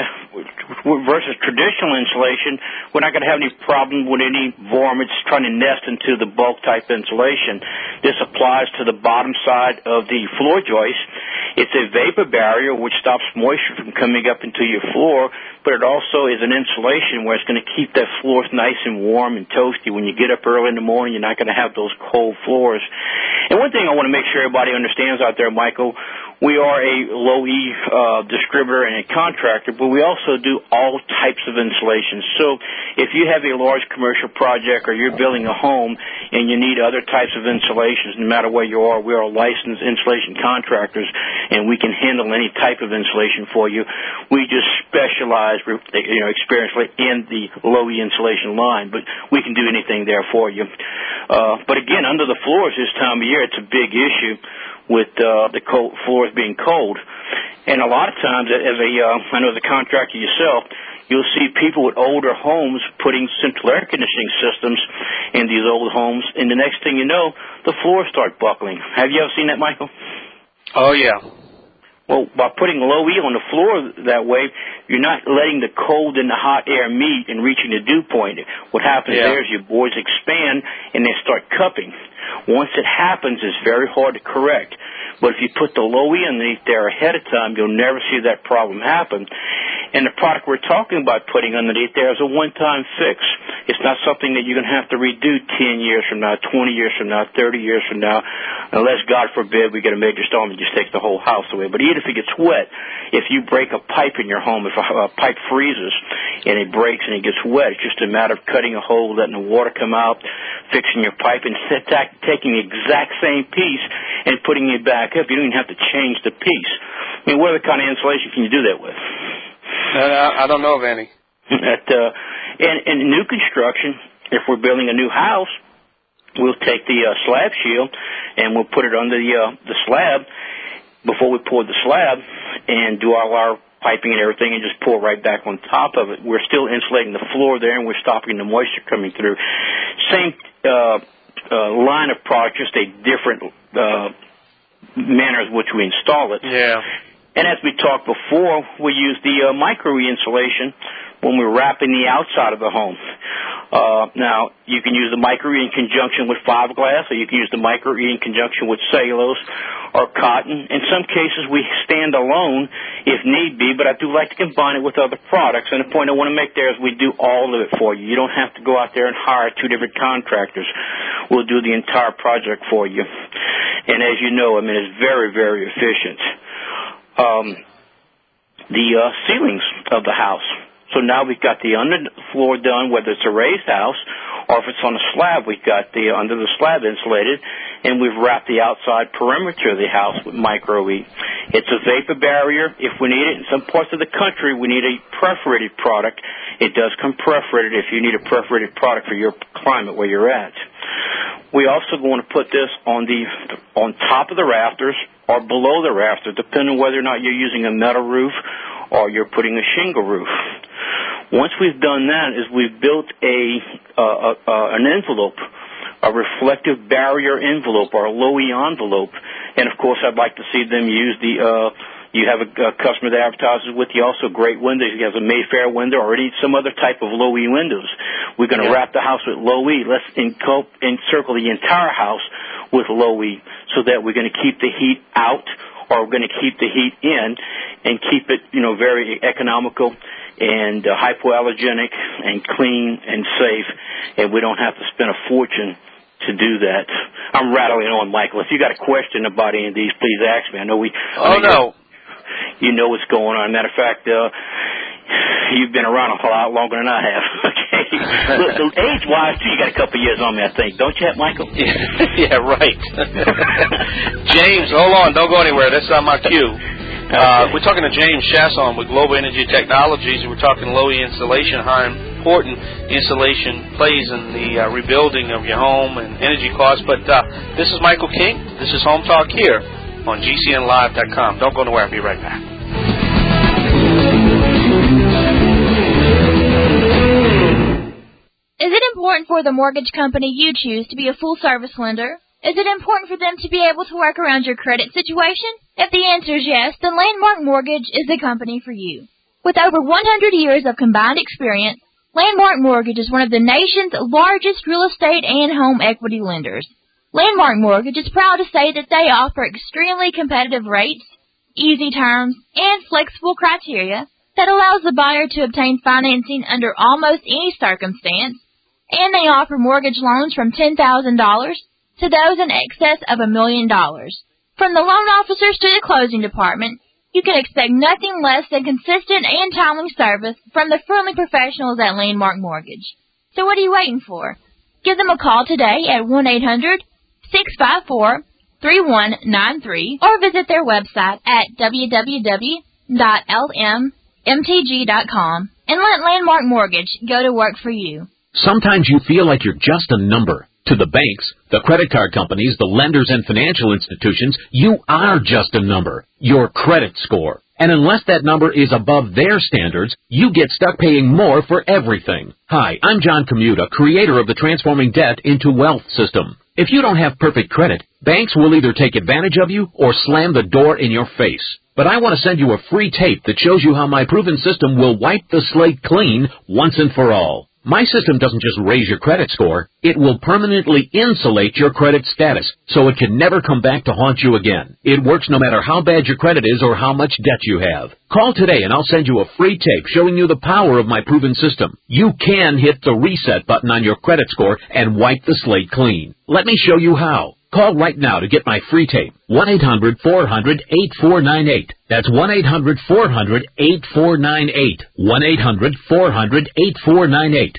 versus traditional insulation, we're not going to have any problem with any varmints trying to nest into the bulk type insulation. This applies to the bottom side of the floor joist. It's a vapor barrier which stops moisture from coming up into your floor, but it also is an insulation where it's going to keep that floor nice and warm and toasty. When you get up early in the morning, you're not going to have those cold floors. And one thing I want to make sure everybody understands out there, Michael, we are a low-E uh, distributor and a contractor, but we also do all types of insulation. So if you have a large commercial project or you're building a home and you need other types of insulations, no matter where you are, we are licensed insulation contractors, and we can handle any type of insulation for you. We just specialize, you know, experientially in the low-E insulation line, but we can do anything there for you. Uh, but again, under the floors this time of year, it's a big issue with uh, the cold floors being cold. And a lot of times, as a, uh, I know as a contractor yourself, you'll see people with older homes putting central air conditioning systems in these old homes, and the next thing you know, the floors start buckling. Have you ever seen that, Michael? Oh, yeah. Well, by putting low-E on the floor that way, you're not letting the cold and the hot air meet and reaching the dew point. What happens yeah. there is your boards expand and they start cupping. Once it happens, it's very hard to correct. But if you put the low-E underneath there ahead of time, you'll never see that problem happen. And the product we're talking about putting underneath there is a one-time fix. It's not something that you're going to have to redo ten years from now, twenty years from now, thirty years from now, unless, God forbid, we get a major storm and just takes the whole house away. But even if it gets wet, if you break a pipe in your home, if a, a pipe freezes and it breaks and it gets wet, it's just a matter of cutting a hole, letting the water come out, fixing your pipe, and sit back, taking the exact same piece and putting it back up. You don't even have to change the piece. I mean, what other kind of insulation can you do that with? Uh, I don't know of any. At, uh, and, and new construction, if we're building a new house, we'll take the uh, slab shield and we'll put it under the uh, the slab before we pour the slab and do all our piping and everything and just pour right back on top of it. We're still insulating the floor there and we're stopping the moisture coming through. Same uh, uh, line of product, just a different uh, manner in which we install it. Yeah. And as we talked before, we use the uh, micro-E insulation when we're wrapping the outside of the home. Uh, now, you can use the micro-E in conjunction with fiberglass, or you can use the micro-E in conjunction with cellulose or cotton. In some cases, we stand alone if need be, but I do like to combine it with other products. And the point I want to make there is we do all of it for you. You don't have to go out there and hire two different contractors. We'll do the entire project for you. And as you know, I mean, it's very, very efficient. Um, the uh, ceilings of the house. So now we've got the underfloor done, whether it's a raised house or if it's on a slab, we've got the under the slab insulated, and we've wrapped the outside perimeter of the house with micro-E. It's a vapor barrier if we need it. In some parts of the country, we need a perforated product. It does come perforated if you need a perforated product for your climate where you're at. We also want to put this on the on top of the rafters or below the rafters, depending on whether or not you're using a metal roof or you're putting a shingle roof. Once we've done that, is we've built a, uh, uh, an envelope, a reflective barrier envelope or a low-E envelope. And, of course, I'd like to see them use the, uh, you have a, a customer that advertises with you also great windows. He has a Mayfair window or any some other type of low-E windows. We're going to yeah. wrap the house with low-E. Let's encul- encircle the entire house with low-E so that we're going to keep the heat out or we're going to keep the heat in and keep it, you know, very economical and uh, hypoallergenic and clean and safe, and we don't have to spend a fortune to do that. I'm rattling on, Michael. If you got a question about any of these, please ask me. I know we. Oh I mean, no. You know what's going on. Matter of fact, uh, you've been around a lot longer than I have. Okay. Look, so age-wise, too, you got a couple of years on me, I think. Don't you, Michael? Yeah, right. James, hold on. Don't go anywhere. That's not my cue. Uh, we're talking to James Chasson with Global Energy Technologies, and we're talking low-E insulation, how important insulation plays in the uh, rebuilding of your home and energy costs. But uh, this is Michael King. This is Home Talk here on G C N live dot com. Don't go nowhere. I'll be right back. Is it important for the mortgage company you choose to be a full-service lender? Is it important for them to be able to work around your credit situation? If the answer is yes, then Landmark Mortgage is the company for you. With over one hundred years of combined experience, Landmark Mortgage is one of the nation's largest real estate and home equity lenders. Landmark Mortgage is proud to say that they offer extremely competitive rates, easy terms, and flexible criteria that allows the buyer to obtain financing under almost any circumstance, and they offer mortgage loans from ten thousand dollars to those in excess of a million dollars. From the loan officers to the closing department, you can expect nothing less than consistent and timely service from the friendly professionals at Landmark Mortgage. So what are you waiting for? Give them a call today at one eight hundred, six five four, three one nine three or visit their website at w w w dot l m m t g dot com and let Landmark Mortgage go to work for you. Sometimes you feel like you're just a number. To the banks, the credit card companies, the lenders, and financial institutions, you are just a number, your credit score. And unless that number is above their standards, you get stuck paying more for everything. Hi, I'm John Commuta, creator of the Transforming Debt into Wealth system. If you don't have perfect credit, banks will either take advantage of you or slam the door in your face. But I want to send you a free tape that shows you how my proven system will wipe the slate clean once and for all. My system doesn't just raise your credit score, it will permanently insulate your credit status so it can never come back to haunt you again. It works no matter how bad your credit is or how much debt you have. Call today and I'll send you a free tape showing you the power of my proven system. You can hit the reset button on your credit score and wipe the slate clean. Let me show you how. Call right now to get my free tape. one eight hundred, four hundred, eight four nine eight. That's one eight hundred, four hundred, eight four nine eight. one eight hundred, four hundred, eight four nine eight.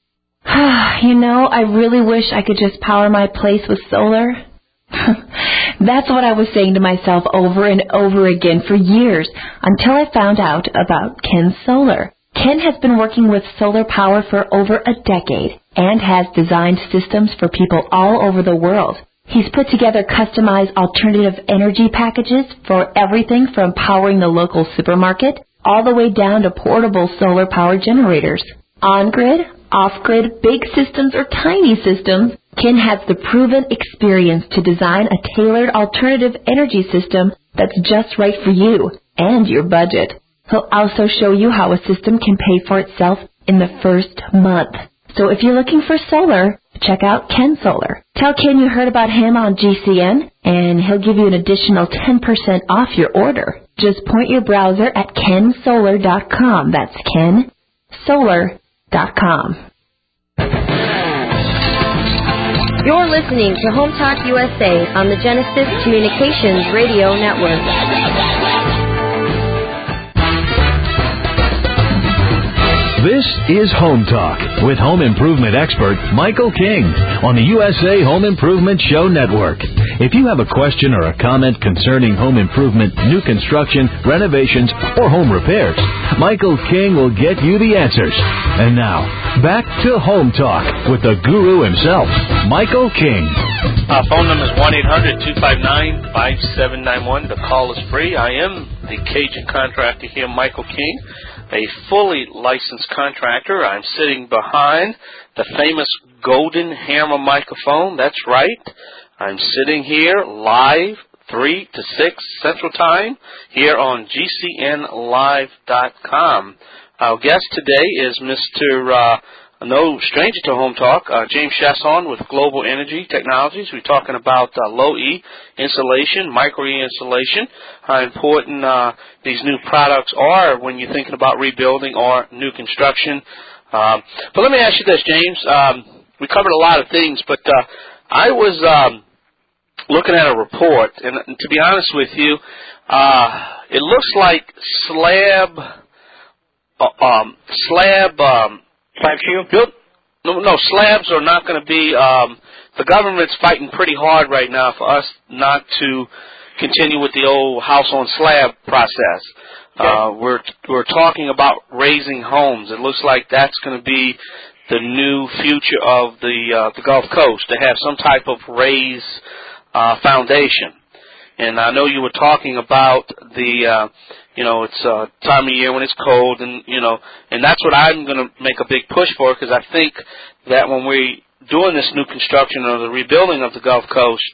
You know, I really wish I could just power my place with solar. That's what I was saying to myself over and over again for years until I found out about Ken Solar. Ken has been working with solar power for over a decade and has designed systems for people all over the world. He's put together customized alternative energy packages for everything from powering the local supermarket all the way down to portable solar power generators. On-grid, off-grid, big systems or tiny systems, Ken has the proven experience to design a tailored alternative energy system that's just right for you and your budget. He'll also show you how a system can pay for itself in the first month. So if you're looking for solar, check out Ken Solar. Tell Ken you heard about him on G C N, and he'll give you an additional ten percent off your order. Just point your browser at ken solar dot com. That's ken solar dot com. You're listening to Home Talk U S A on the Genesis Communications Radio Network. This is Home Talk with home improvement expert Michael King on the U S A Home Improvement Show Network. If you have a question or a comment concerning home improvement, new construction, renovations, or home repairs, Michael King will get you the answers. And now, back to Home Talk with the guru himself, Michael King. Our phone number is one eight hundred, two five nine, five seven nine one. The call is free. I am the Cajun contractor here, Michael King, a fully licensed contractor. I'm sitting behind the famous Golden Hammer microphone. That's right. I'm sitting here live, three to six Central Time, here on G C N live dot com. Our guest today is Mister Uh, no stranger to Home Talk, uh, James Chasson with Global Energy Technologies. We're talking about uh, low-E insulation, micro-E insulation, how important uh, these new products are when you're thinking about rebuilding or new construction. Um, but let me ask you this, James. Um, we covered a lot of things, but uh, I was um, looking at a report, and, and to be honest with you, uh, it looks like slab, uh, um, slab, um, Slab shield? No, no, slabs are not going to be, um, the government's fighting pretty hard right now for us not to continue with the old house on slab process. Okay. Uh, we're, we're talking about raising homes. It looks like that's going to be the new future of the, uh, the Gulf Coast, to have some type of raised, uh, foundation. And I know you were talking about the, uh, you know, it's uh, time of year when it's cold, and, you know, and that's what I'm going to make a big push for, because I think that when we're doing this new construction or the rebuilding of the Gulf Coast,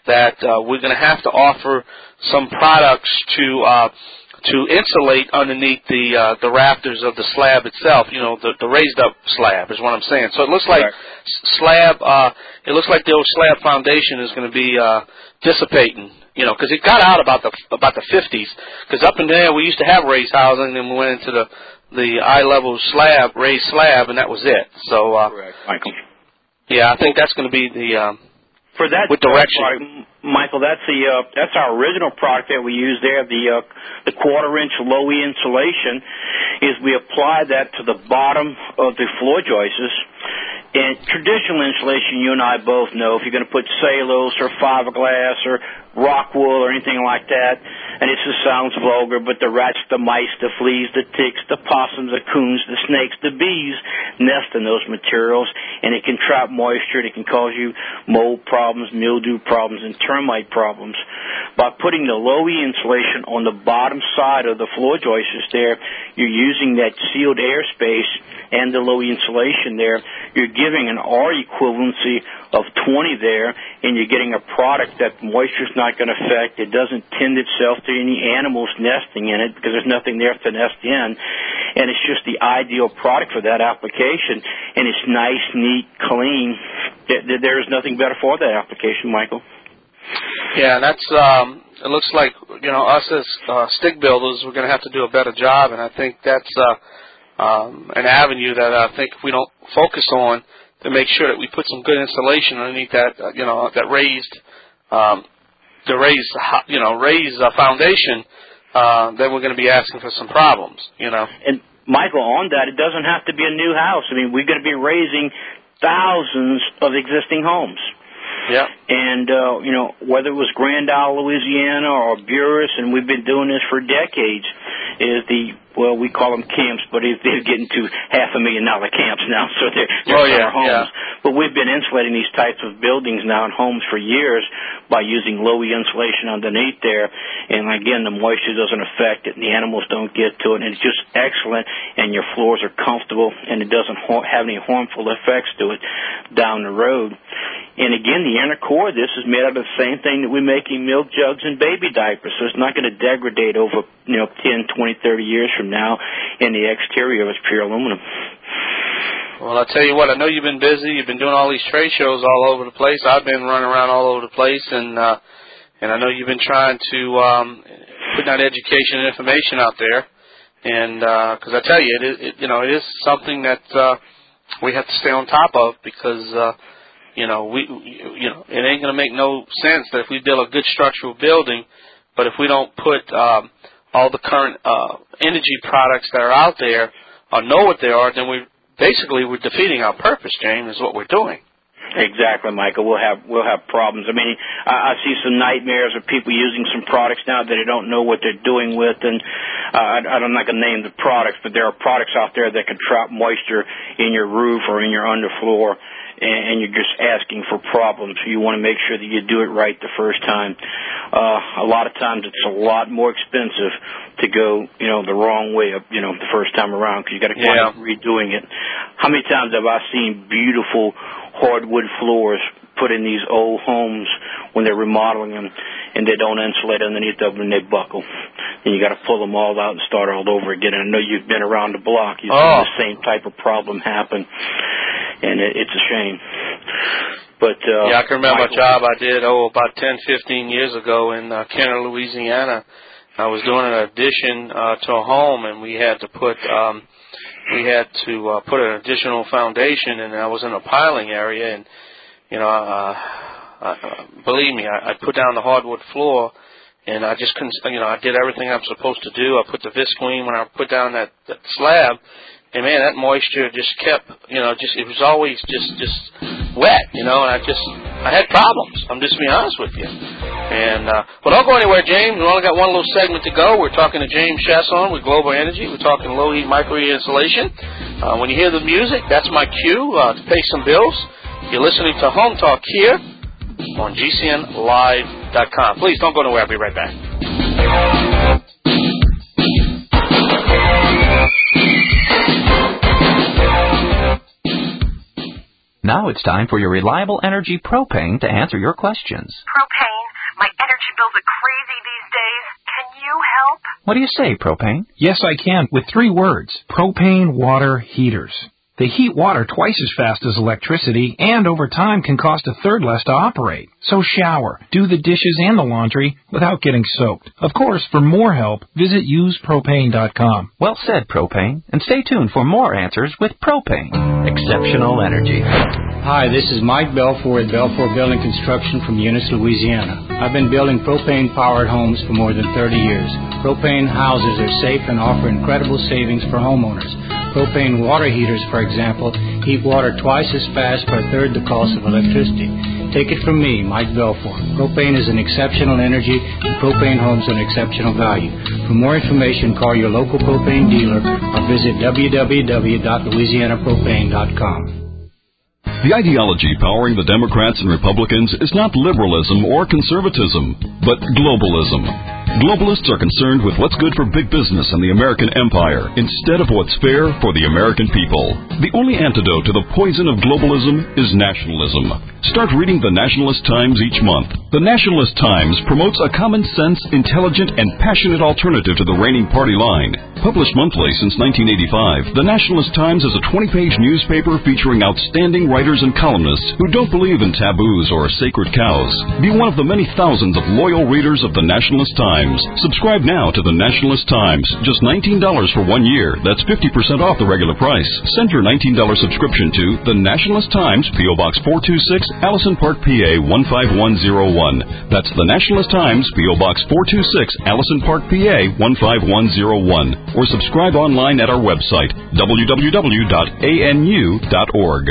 that uh, we're going to have to offer some products to uh, to insulate underneath the uh, the rafters of the slab itself. You know, the, the raised up slab is what I'm saying. So it looks like s- slab. Uh, it looks like the old slab foundation is going to be uh, dissipating. You know, because it got out about the about the fifties. Because up in there we used to have raised housing, and then we went into the the eye level slab, raised slab, and that was it. So, uh, correct, Michael. Yeah, I think that's going to be the um, for that with direction. Product, Michael, that's the uh, that's our original product that we use there. The uh, the quarter inch low E insulation is we apply that to the bottom of the floor joists. And traditional insulation, you and I both know, if you're going to put cellulose or fiberglass or rock wool or anything like that, and it just sounds vulgar, but the rats, the mice, the fleas, the ticks, the possums, the coons, the snakes, the bees nest in those materials, and it can trap moisture, and it can cause you mold problems, mildew problems, and termite problems. By putting the low E insulation on the bottom side of the floor joists there, you're using that sealed airspace and the low E insulation there. You're giving an R equivalency of twenty there, and you're getting a product that moisture's not going to affect. It doesn't tend itself to any animals nesting in it because there's nothing there to nest in, and it's just the ideal product for that application. And it's nice, neat, clean. There is nothing better for that application, Michael. Yeah, that's. Um, it looks like you know us as uh, stick builders, we're going to have to do a better job, and I think that's uh, um, an avenue that I think if we don't focus on to make sure that we put some good insulation underneath that, uh, you know, that raised, um, the raised, you know, raised uh, foundation, uh, then we're going to be asking for some problems, you know. And Michael, on that, it doesn't have to be a new house. I mean, we're going to be raising thousands of existing homes. Yeah. And, uh, you know, whether it was Grand Isle, Louisiana, or Buras, and we've been doing this for decades, is the, well, we call them camps, but they're getting to half a million dollar camps now, so they're, they're oh, yeah, our homes. Yeah. But we've been insulating these types of buildings now in homes for years by using low E insulation underneath there. And, again, the moisture doesn't affect it, and the animals don't get to it, and it's just excellent, and your floors are comfortable, and it doesn't ha- have any harmful effects to it down the road. And, again, the inner core of this is made out of the same thing that we make in milk jugs and baby diapers, so it's not going to degrade over, you know, ten, twenty, thirty years from now, and the exterior is pure aluminum. Well, I'll tell you what, I know you've been busy. You've been doing all these trade shows all over the place. I've been running around all over the place, and uh, and I know you've been trying to um, put that education and information out there. And because uh, I tell you, it, is, it, you know, it is something that uh, we have to stay on top of because, uh, you know, we, you know, it ain't going to make no sense that if we build a good structural building, but if we don't put um, all the current uh, energy products that are out there or know what they are, then we basically we're defeating our purpose, James, is what we're doing. Exactly, Michael. We'll have we'll have problems. I mean, I, I see some nightmares of people using some products now that they don't know what they're doing with, and uh, I, I'm not going to name the products, but there are products out there that can trap moisture in your roof or in your underfloor, and, and you're just asking for problems. You want to make sure that you do it right the first time. Uh, a lot of times it's a lot more expensive to go, you know, the wrong way, you know, the first time around because you got to yeah. keep redoing it. How many times have I seen beautiful hardwood floors put in these old homes when they're remodeling them, and they don't insulate underneath them and they buckle. And you got to pull them all out and start all over again. And I know you've been around the block. You've oh. seen the same type of problem happen, and it, it's a shame. But uh, yeah, I can remember Michael, a job I did oh about ten, fifteen years ago in uh, Kenner, Louisiana. I was doing an addition uh, to a home, and we had to put. Um, We had to uh, put an additional foundation, and I was in a piling area, and you know, uh, uh, believe me, I, I put down the hardwood floor, and I just couldn't. You know, I did everything I'm supposed to do. I put the Visqueen when I put down that, that slab, and man, that moisture just kept. You know, just it was always just just wet. You know, and I just I had problems. I'm just being honest with you. And, uh, well, don't go anywhere, James. We only got one little segment to go. We're talking to James Chasson with Global Energy. We're talking low-heat, micro-heat insulation. Uh, when you hear the music, that's my cue uh, to pay some bills. You're listening to Home Talk here on G C N live dot com. Please don't go nowhere. I'll be right back. Now it's time for your reliable energy propane to answer your questions. Propane, my energy bills are crazy these days. Can you help? What do you say, Propane? Yes, I can, with three words. Propane water heaters. They heat water twice as fast as electricity and over time can cost a third less to operate. So shower, do the dishes and the laundry without getting soaked. Of course, for more help, visit use propane dot com. Well said, Propane. And stay tuned for more answers with Propane. Exceptional energy. Hi, this is Mike Belfour with Belfour Building Construction from Eunice, Louisiana. I've been building propane-powered homes for more than thirty years. Propane houses are safe and offer incredible savings for homeowners. Propane water heaters, for example, heat water twice as fast for a third the cost of electricity. Take it from me, Mike Belfour. Propane is an exceptional energy, and propane homes are an exceptional value. For more information, call your local propane dealer or visit w w w dot louisiana propane dot com. The ideology powering the Democrats and Republicans is not liberalism or conservatism, but globalism. Globalists are concerned with what's good for big business and the American empire instead of what's fair for the American people. The only antidote to the poison of globalism is nationalism. Start reading the Nationalist Times each month. The Nationalist Times promotes a common-sense, intelligent, and passionate alternative to the reigning party line. Published monthly since nineteen eighty-five, the Nationalist Times is a twenty-page newspaper featuring outstanding writers and columnists who don't believe in taboos or sacred cows. Be one of the many thousands of loyal readers of the Nationalist Times. Subscribe now to the Nationalist Times. Just nineteen dollars for one year. That's fifty percent off the regular price. Send your nineteen dollars subscription to the Nationalist Times, P O Box four two six, Allison Park, P A one five one zero one. That's the Nationalist Times, P O Box four two six, Allison Park, P A one five one zero one. Or subscribe online at our website, w w w dot a n u dot org.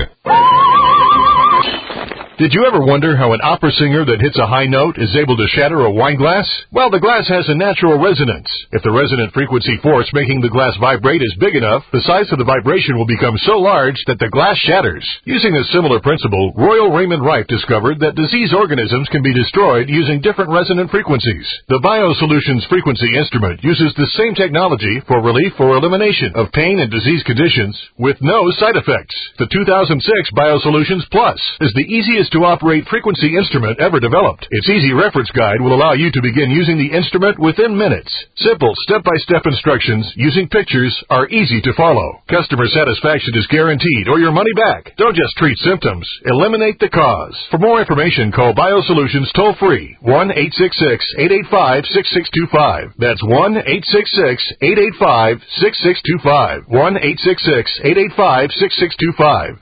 Did you ever wonder how an opera singer that hits a high note is able to shatter a wine glass? Well, the glass has a natural resonance. If the resonant frequency force making the glass vibrate is big enough, the size of the vibration will become so large that the glass shatters. Using a similar principle, Royal Raymond Wright discovered that disease organisms can be destroyed using different resonant frequencies. The BioSolutions frequency instrument uses the same technology for relief or elimination of pain and disease conditions with no side effects. The two thousand six BioSolutions Plus is the easiest to operate frequency instrument ever developed. Its easy reference guide will allow you to begin using the instrument within minutes. Simple step-by-step instructions using pictures are easy to follow. Customer satisfaction is guaranteed or your money back. Don't just treat symptoms, eliminate the cause. For more information, call BioSolutions toll-free, one eight six six, eight eight five, six six two five. That's one eight six six, eight eight five, six six two five. one eight six six, eight eight five, six six two five.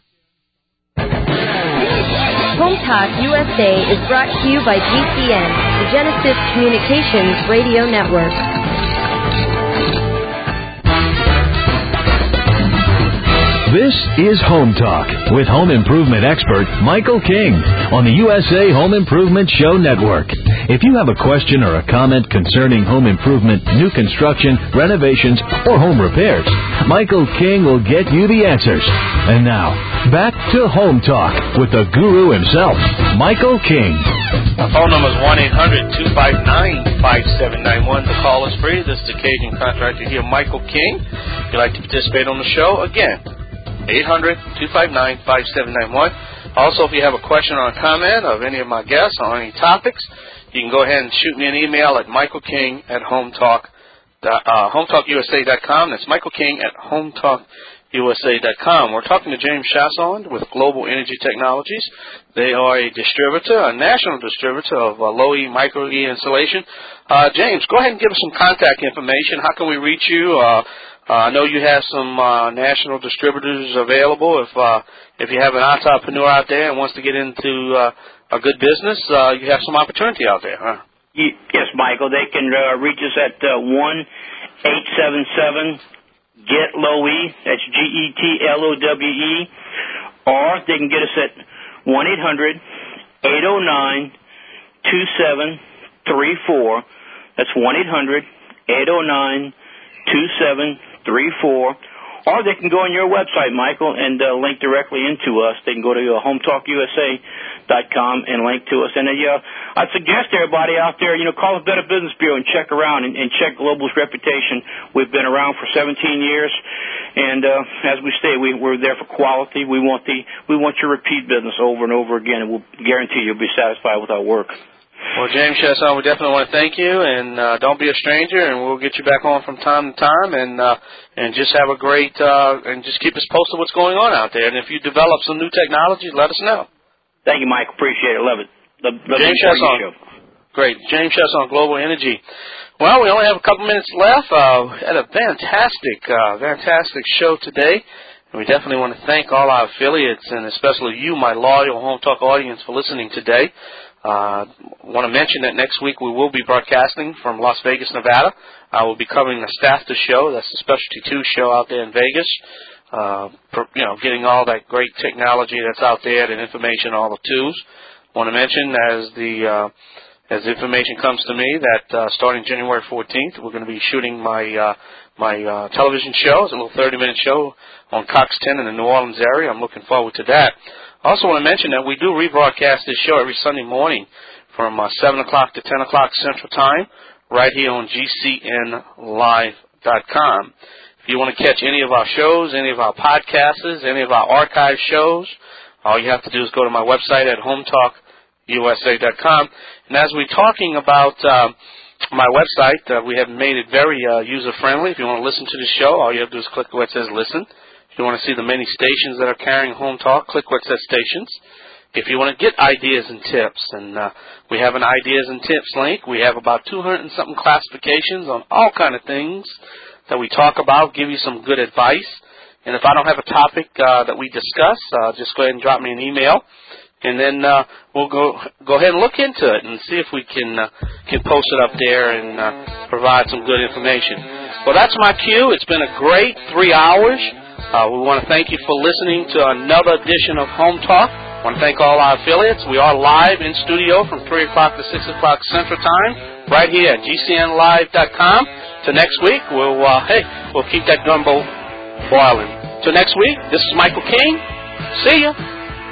Home Talk U S A is brought to you by G C N, the Genesis Communications Radio Network. This is Home Talk with home improvement expert Michael King on the U S A Home Improvement Show Network. If you have a question or a comment concerning home improvement, new construction, renovations, or home repairs, Michael King will get you the answers. And now, back to Home Talk with the guru himself, Michael King. Our phone number is one eight hundred, two five nine, five seven nine one. The call is free. This is the Cajun contractor here, Michael King. If you'd like to participate on the show, again, eight hundred, two five nine, five seven nine one. Also, if you have a question or a comment of any of my guests on any topics, you can go ahead and shoot me an email at Michael King at hometalk, uh, hometalk u s a dot com. That's Michael King at hometalk u s a dot com. We're talking to James Chasson with Global Energy Technologies. They are a distributor, a national distributor of uh, low-E, micro-E insulation. Uh, James, go ahead and give us some contact information. How can we reach you? Uh, Uh, I know you have some uh, national distributors available. If uh, if you have an entrepreneur out there and wants to get into uh, a good business, uh, you have some opportunity out there, huh? Yes, Michael. They can uh, reach us at uh, one eight seven seven get low E. That's G E T L O W E. Or they can get us at one eight hundred, eight oh nine, two seven three four. That's one eight hundred, eight oh nine, two seven three four. Or they can go on your website, Michael, and uh, link directly into us. They can go to uh, home talk u s a dot com and link to us. And uh, yeah, I suggest everybody out there, you know, call the Better Business Bureau and check around and, and check Global's reputation. We've been around for seventeen years, and uh, as we say, we, we're there for quality. We want the we want your repeat business over and over again, and we'll guarantee you'll be satisfied with our work. Well, James Chasson, we definitely want to thank you, and uh, don't be a stranger, and we'll get you back on from time to time, and uh, and just have a great, uh, and just keep us posted what's going on out there. And if you develop some new technology, let us know. Thank you, Mike. Appreciate it. Love it. Love, love James Chasson. Great. James Chasson, Global Energy. Well, we only have a couple minutes left. Uh, had a fantastic, uh, fantastic show today. And we definitely want to thank all our affiliates, and especially you, my loyal Home Talk audience, for listening today. I uh, want to mention that next week we will be broadcasting from Las Vegas, Nevada. I will be covering the Stafter Show. That's the Specialty two show out there in Vegas. Uh, per, you know, getting all that great technology that's out there and information, all the twos. I want to mention as the uh, as the information comes to me that uh, starting January fourteenth, we're going to be shooting my uh, my uh, television show. It's a little thirty-minute show on Cox ten in the New Orleans area. I'm looking forward to that. I also want to mention that we do rebroadcast this show every Sunday morning from uh, seven o'clock to ten o'clock Central Time right here on G C N live dot com. If you want to catch any of our shows, any of our podcasts, any of our archive shows, all you have to do is go to my website at home talk U S A dot com. And as we're talking about uh, my website, uh, we have made it very uh, user-friendly. If you want to listen to the show, all you have to do is click where it says listen. If you want to see the many stations that are carrying Home Talk, click where it says stations. If you want to get ideas and tips, and uh, we have an ideas and tips link. We have about two hundred and something classifications on all kind of things that we talk about, give you some good advice. And if I don't have a topic uh, that we discuss, uh, just go ahead and drop me an email, and then uh, we'll go go ahead and look into it and see if we can uh, can post it up there and uh, provide some good information. Well, that's my cue. It's been a great three hours. Uh, we want to thank you for listening to another edition of Home Talk. I want to thank all our affiliates. We are live in studio from three o'clock to six o'clock Central Time right here at G C N live dot com. Till next week, we'll, uh, hey, we'll keep that gumbo boiling. Till next week, this is Michael King. See ya.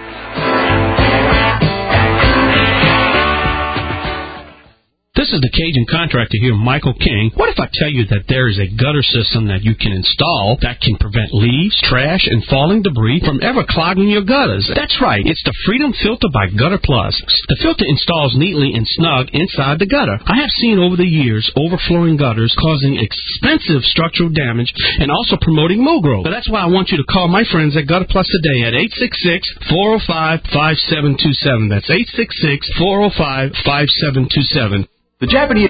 This is the Cajun contractor here, Michael King. What if I tell you that there is a gutter system that you can install that can prevent leaves, trash, and falling debris from ever clogging your gutters? That's right. It's the Freedom Filter by Gutter Plus. The filter installs neatly and snug inside the gutter. I have seen over the years overflowing gutters causing expensive structural damage and also promoting mold growth. So that's why I want you to call my friends at Gutter Plus today at eight six six, four oh five, five seven two seven. That's eight six six, four oh five, five seven two seven. The Japanese